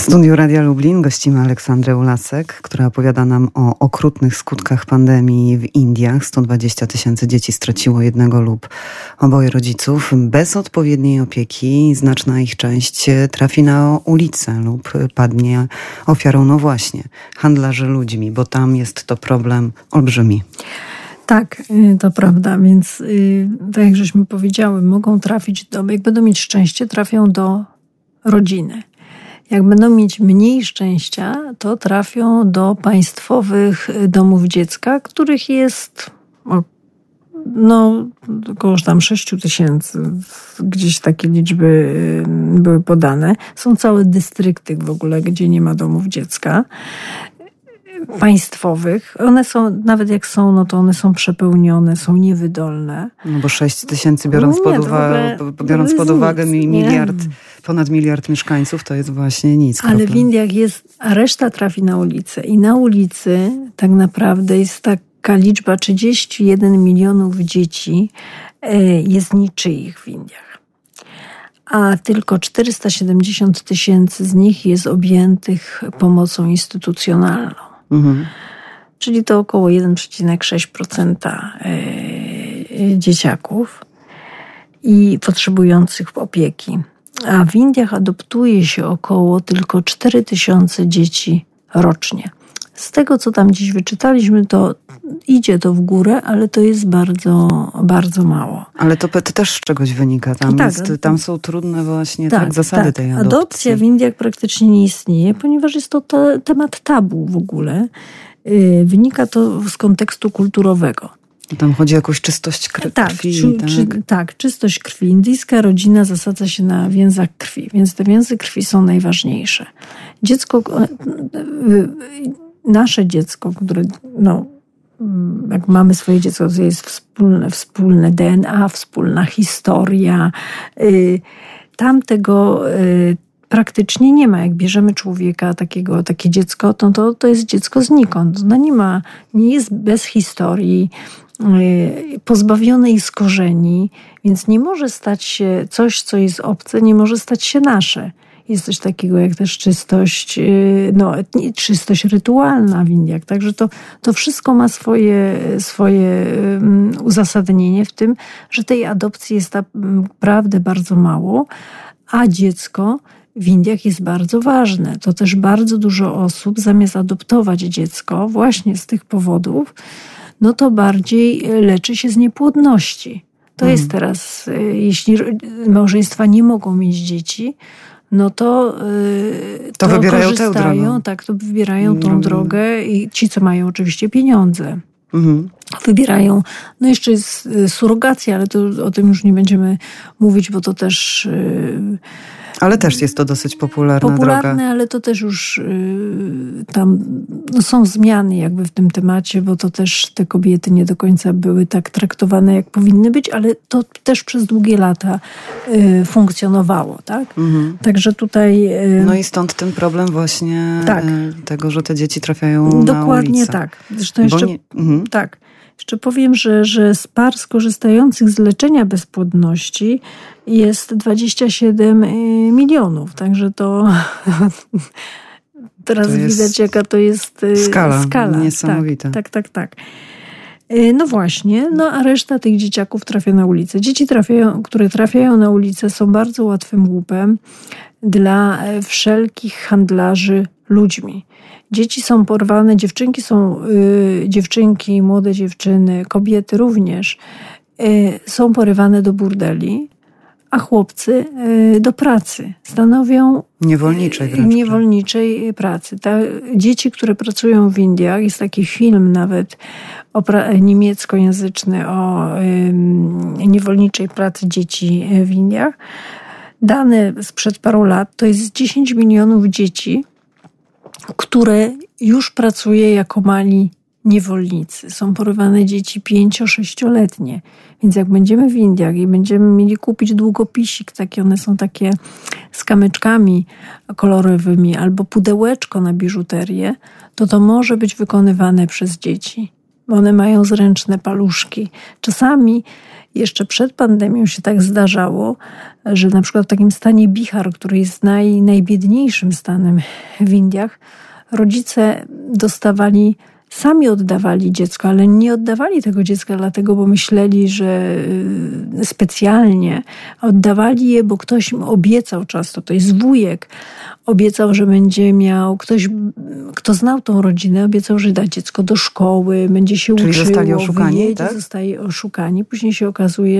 studiu Radia Lublin gościmy Aleksandrę Ulasek, która opowiada nam o okrutnych skutkach pandemii w Indiach. 120 000 dzieci straciło jednego lub oboje rodziców. Bez odpowiedniej opieki znaczna ich część trafi na ulicę lub padnie ofiarą, no właśnie, handlarzy ludźmi, bo tam jest to problem olbrzymi. Tak, to prawda, więc tak jak żeśmy powiedziały, mogą trafić jak będą mieć szczęście, trafią do rodziny. Jak będą mieć mniej szczęścia, to trafią do państwowych domów dziecka, których jest około tam 6 000. Gdzieś takie liczby były podane. Są całe dystrykty w ogóle, gdzie nie ma domów dziecka. Państwowych. One są, nawet jak są, no to one są przepełnione, są niewydolne. No bo 6 000, biorąc pod uwagę ponad miliard mieszkańców, to jest właśnie nic. Ale w Indiach a reszta trafi na ulicę. I na ulicy tak naprawdę jest taka liczba 31 milionów dzieci jest niczyich w Indiach. A tylko 470 000 z nich jest objętych pomocą instytucjonalną. Mhm. Czyli to około 1,6% dzieciaków i potrzebujących opieki. A w Indiach adoptuje się około tylko 4 000 dzieci rocznie. Z tego, co tam dziś wyczytaliśmy, to idzie to w górę, ale to jest bardzo, bardzo mało. Ale to też z czegoś wynika. Tam są trudne właśnie zasady tej adopcji. Adopcja w Indiach praktycznie nie istnieje, ponieważ jest to temat tabu w ogóle. Wynika to z kontekstu kulturowego. Tam chodzi o jakąś czystość krwi. Tak, czystość krwi. Indyjska rodzina zasadza się na więzach krwi, więc te więzy krwi są najważniejsze. Nasze dziecko, które jak mamy swoje dziecko, to jest wspólne DNA, wspólna historia. Tam tego praktycznie nie ma. Jak bierzemy człowieka, takie dziecko, to jest dziecko znikąd. Ono nie jest bez historii, pozbawione jej z korzeni, więc nie może stać się coś, co jest obce, nie może stać się nasze. Jest coś takiego jak też czystość rytualna w Indiach. Także to wszystko ma swoje uzasadnienie w tym, że tej adopcji jest naprawdę bardzo mało, a dziecko w Indiach jest bardzo ważne. To też bardzo dużo osób zamiast adoptować dziecko właśnie z tych powodów, to bardziej leczy się z niepłodności. To jest teraz, jeśli małżeństwa nie mogą mieć dzieci, to wybierają tę drogę. Tak, to wybierają tą drogę i ci, co mają oczywiście pieniądze. Wybierają, jeszcze jest surogacja, ale o tym już nie będziemy mówić, bo to też... Ale też jest to dosyć popularna droga. Ale to też już tam są zmiany jakby w tym temacie, bo to też te kobiety nie do końca były tak traktowane, jak powinny być, ale to też przez długie lata funkcjonowało, tak? Także tutaj... i stąd ten problem właśnie tego, że te dzieci trafiają na ulicę. Dokładnie tak. Zresztą jeszcze... Jeszcze powiem, że z par skorzystających z leczenia bezpłodności jest 27 milionów. Także to teraz widać, jaka to jest skala. Niesamowita. Tak. No właśnie, a reszta tych dzieciaków trafia na ulicę. Dzieci, które trafiają na ulicę, są bardzo łatwym łupem dla wszelkich handlarzy ludźmi. Dzieci są porwane, dziewczynki, młode dziewczyny, kobiety również są porywane do burdeli, a chłopcy do pracy. Stanowią niewolniczej pracy. Dzieci, które pracują w Indiach, jest taki film nawet niemieckojęzyczny o niewolniczej pracy dzieci w Indiach. Dane sprzed paru lat to jest 10 milionów dzieci, które już pracuje jako mali niewolnicy. Są porywane dzieci 5-6-letnie. Więc jak będziemy w Indiach i będziemy mieli kupić długopisik, one są takie z kamyczkami kolorowymi, albo pudełeczko na biżuterię, to może być wykonywane przez dzieci. One mają zręczne paluszki. Czasami jeszcze przed pandemią się tak zdarzało, że na przykład w takim stanie Bihar, który jest najbiedniejszym stanem w Indiach, rodzice sami oddawali dziecko, ale nie oddawali tego dziecka dlatego, bo myśleli, że specjalnie oddawali je, bo ktoś im obiecał często, to jest wujek, obiecał, że będzie miał ktoś, kto znał tą rodzinę, obiecał, że da dziecko do szkoły, będzie się uczyło, zostali oszukani, tak? Zostali oszukani. Później się okazuje,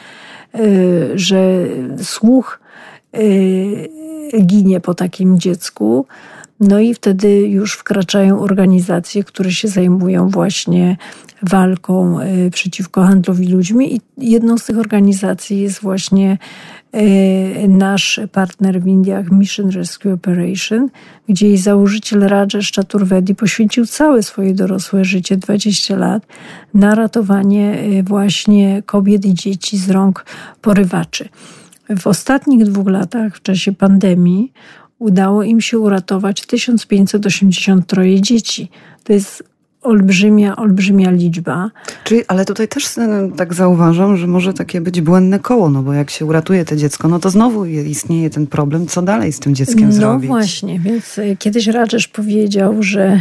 że słuch ginie po takim dziecku. No i wtedy już wkraczają organizacje, które się zajmują właśnie walką przeciwko handlowi ludźmi. I jedną z tych organizacji jest właśnie nasz partner w Indiach, Mission Rescue Operation, gdzie jej założyciel Rajesh Chaturvedi poświęcił całe swoje dorosłe życie, 20 lat, na ratowanie właśnie kobiet i dzieci z rąk porywaczy. W ostatnich 2 latach, w czasie pandemii, udało im się uratować 1583 dzieci. To jest olbrzymia liczba. Ale tutaj też tak zauważam, że może takie być błędne koło, no bo jak się uratuje to dziecko, no to znowu istnieje ten problem, co dalej z tym dzieckiem zrobić. No właśnie, więc kiedyś Rajesh powiedział, że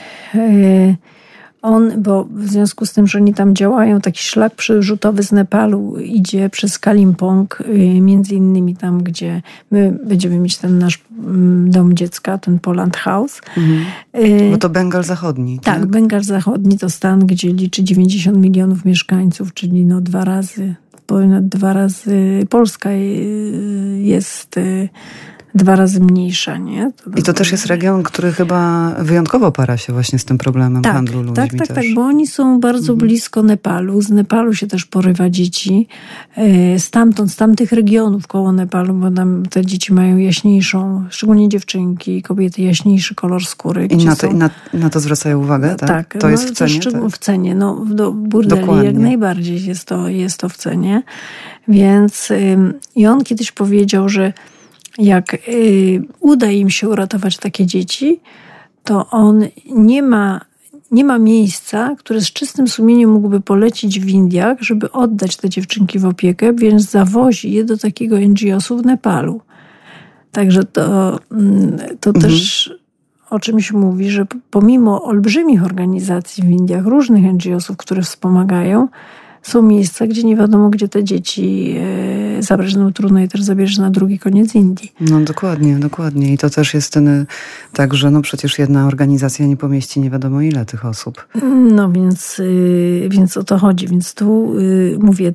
bo w związku z tym, że oni tam działają, taki szlak przerzutowy z Nepalu idzie przez Kalimpong, między innymi tam, gdzie my będziemy mieć ten nasz dom dziecka, ten Poland House. Bo to Bengal Zachodni. Tak, Bengal Zachodni to stan, gdzie liczy 90 milionów mieszkańców, czyli ponad 2 razy Polska jest 2 razy mniejsza, nie? I to też jest region, który chyba wyjątkowo para się właśnie z tym problemem handlu ludźmi. Tak, bo oni są bardzo blisko Nepalu. Z Nepalu się też porywa dzieci. Z tamtych regionów koło Nepalu, bo tam te dzieci mają jaśniejszą, szczególnie dziewczynki, kobiety, jaśniejszy kolor skóry. I na to zwracają uwagę, tak? Tak. To jest w cenie? W cenie. No, do burdeli dokładnie. Jak najbardziej jest to w cenie. Więc i on kiedyś powiedział, że jak uda im się uratować takie dzieci, to on nie ma miejsca, które z czystym sumieniem mógłby polecić w Indiach, żeby oddać te dziewczynki w opiekę, więc zawozi je do takiego NGO-su w Nepalu. Także to też o czymś mówi, że pomimo olbrzymich organizacji w Indiach, różnych NGO-sów, które wspomagają, są miejsca, gdzie nie wiadomo, gdzie te dzieci zabrać. No trudno je też zabierać na drugi koniec Indii. No dokładnie. I to też jest tak, że przecież jedna organizacja nie pomieści nie wiadomo ile tych osób. No więc o to chodzi. Więc tu mówię,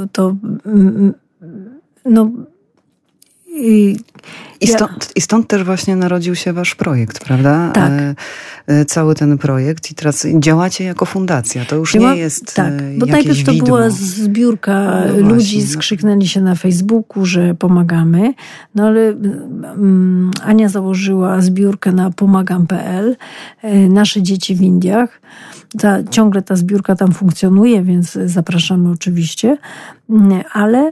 I stąd też właśnie narodził się wasz projekt, prawda? Tak. Cały ten projekt i teraz działacie jako fundacja. To już nie jest bo najpierw to widmo. była zbiórka ludzi, skrzyknęli się na Facebooku, że pomagamy. No ale Ania założyła zbiórkę na pomagam.pl, nasze dzieci w Indiach. Ciągle ta zbiórka tam funkcjonuje, więc zapraszamy oczywiście. Ale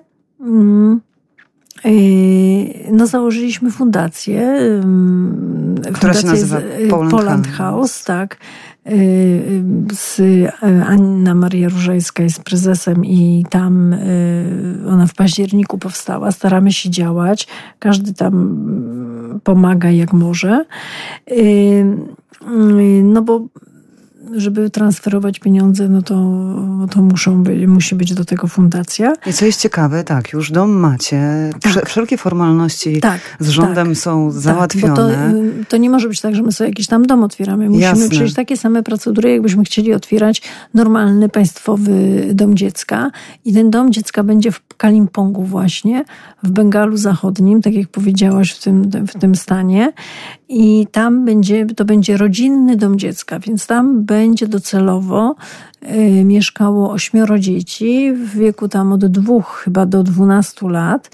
założyliśmy fundację, która się nazywa Poland House, tak. Anna Maria Różejska jest prezesem i tam ona w październiku powstała. Staramy się działać. Każdy tam pomaga jak może. No bo żeby transferować pieniądze, no to musi być do tego fundacja. I co jest ciekawe, tak, już dom macie, wszelkie formalności z rządem są załatwione. Bo to nie może być tak, że my sobie jakiś tam dom otwieramy. Musimy przejść takie same procedury, jakbyśmy chcieli otwierać normalny, państwowy dom dziecka. I ten dom dziecka będzie w Kalimpongu właśnie, w Bengalu Zachodnim, tak jak powiedziałaś, w tym stanie. I tam to będzie rodzinny dom dziecka, więc tam będzie docelowo mieszkało 8 dzieci w wieku tam od 2 chyba do 12 lat.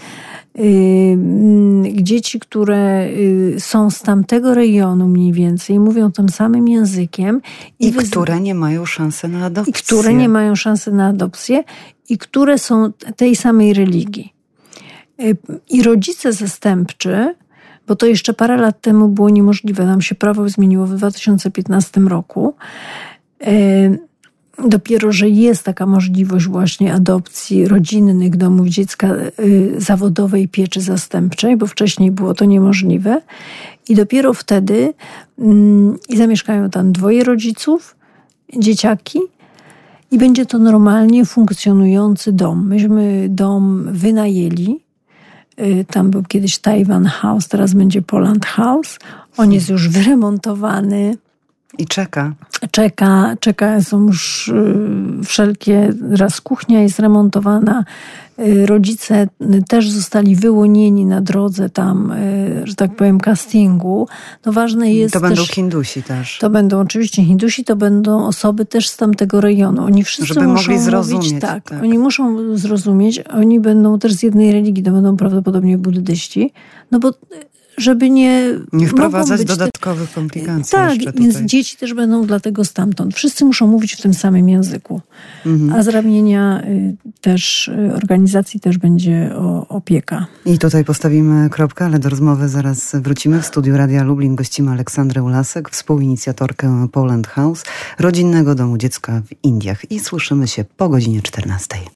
Dzieci, które są z tamtego regionu mniej więcej, mówią tym samym językiem. Które nie mają szansy na adopcję. I które nie mają szansy na adopcję i które są tej samej religii. I rodzice zastępczy, bo to jeszcze parę lat temu było niemożliwe. Nam się prawo zmieniło w 2015 roku. dopiero, że jest taka możliwość właśnie adopcji rodzinnych domów dziecka, zawodowej pieczy zastępczej, bo wcześniej było to niemożliwe. I dopiero wtedy zamieszkają tam 2 rodziców, dzieciaki, i będzie to normalnie funkcjonujący dom. Myśmy dom wynajęli. Tam był kiedyś Taiwan House, teraz będzie Poland House. On jest już wyremontowany. I czeka. Są już wszelkie, raz kuchnia jest remontowana, rodzice też zostali wyłonieni na drodze tam, że tak powiem, castingu. No ważne jest to będą Hindusi też. To będą oczywiście Hindusi, to będą osoby też z tamtego rejonu. Oni wszyscy żeby muszą mogli zrozumieć. Mówić, tak, oni muszą zrozumieć, oni będą też z jednej religii, to będą prawdopodobnie buddyści, no bo żeby nie wprowadzać dodatkowych komplikacji. Tak, więc dzieci też będą dlatego stamtąd. Wszyscy muszą mówić w tym samym języku. A z ramienia też organizacji też będzie opieka. I tutaj postawimy kropkę, ale do rozmowy zaraz wrócimy. W studiu Radia Lublin gościmy Aleksandrę Ulasek, współinicjatorkę Poland House, rodzinnego domu dziecka w Indiach. I słyszymy się po godzinie 14.